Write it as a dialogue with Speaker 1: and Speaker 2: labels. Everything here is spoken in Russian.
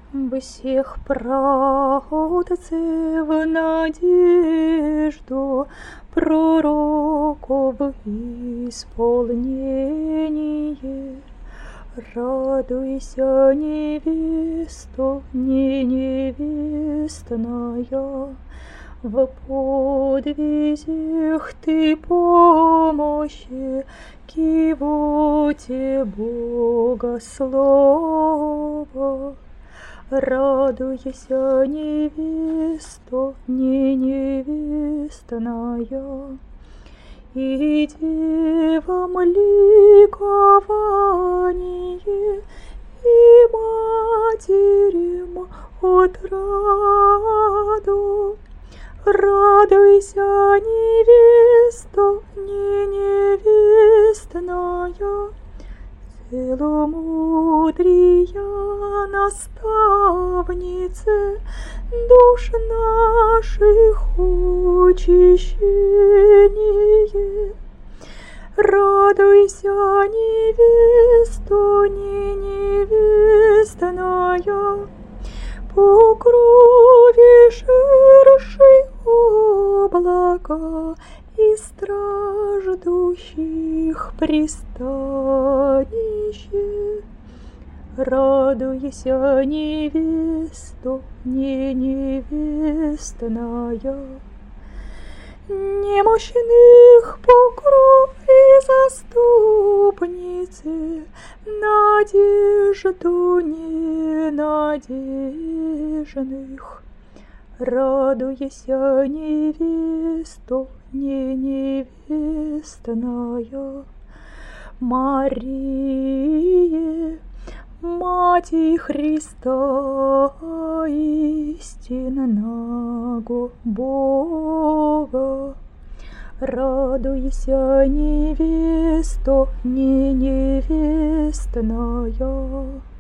Speaker 1: Всех праотцев в надежду пророков исполнение. Радуйся, невесто, не невестная, в подвизях ты помощи кивоте Бога слова. Радуйся, невесто, не невестная, и девам ликование, и матерям отраду. Радуйся, невесто, не невестная, целомудрия наставнице душ наших очищение. Радуйся, невесто, не невестная, по крови ширшей облака и страждущих пристанище. Радуйся, невесто, не невестная, немощных покров и заступницы, надежду ненадежных. Радуйся, невесто, не невестная, Марии, Мати Христа истинного Бога. Радуйся, невесто, не невестная.